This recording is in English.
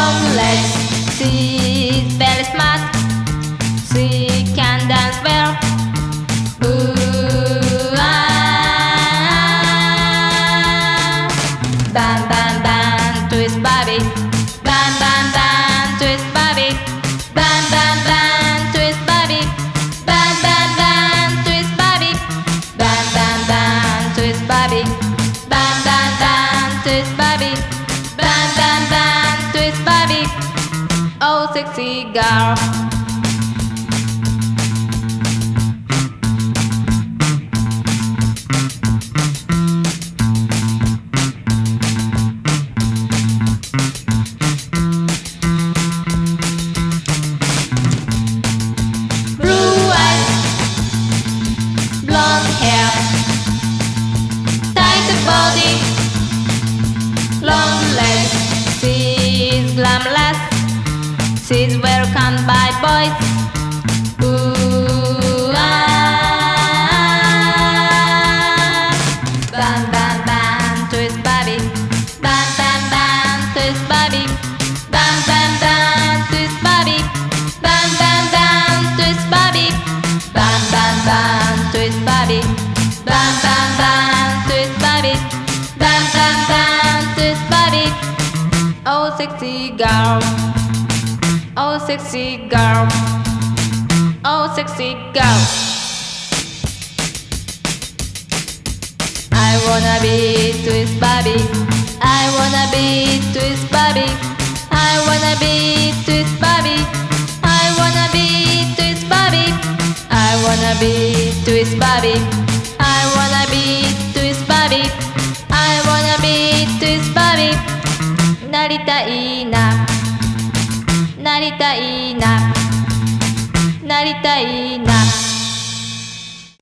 long legs. She's very smart. She can dance well. Ooh, ah. Bam, bam, bam, twist Bobby. Bam, bam, bam, twist Bobby. Bam, bam, bam, twist Bobby. Bam, bam, bam, twist Bobby. Bam, bam, bam, twist Bobby. Bam, bam, bam, twist Bobby. Bam, bam, bam, twist Bobby. Oh, sexy girl. Blue eyes, blonde hair, tight body, long legs. She's glamorous. She's welcomed by boys. Ooh, ah. Bam, bam, bam, twist Bobby. Bam, bam, bam, twist Bobby. Bam, bam, bam, twist Bobby. Bam, bam, bam, twist Bobby. Bam, bam, bam, twist Bobby. Bam, bam, bam, twist Bobby. Bam, bam, bam, twist Bobby. Oh, sexy girl. Oh, sexy girl. Oh, sexy girl. I wanna be twist Bobby. I wanna be twist Bobby. I wanna be twist Bobby. I wanna be twist Bobby. I wanna be twist Bobby. I wanna be twist Bobby. I wanna be twist Bobby. なりたいな。なりたいな。なりたいな。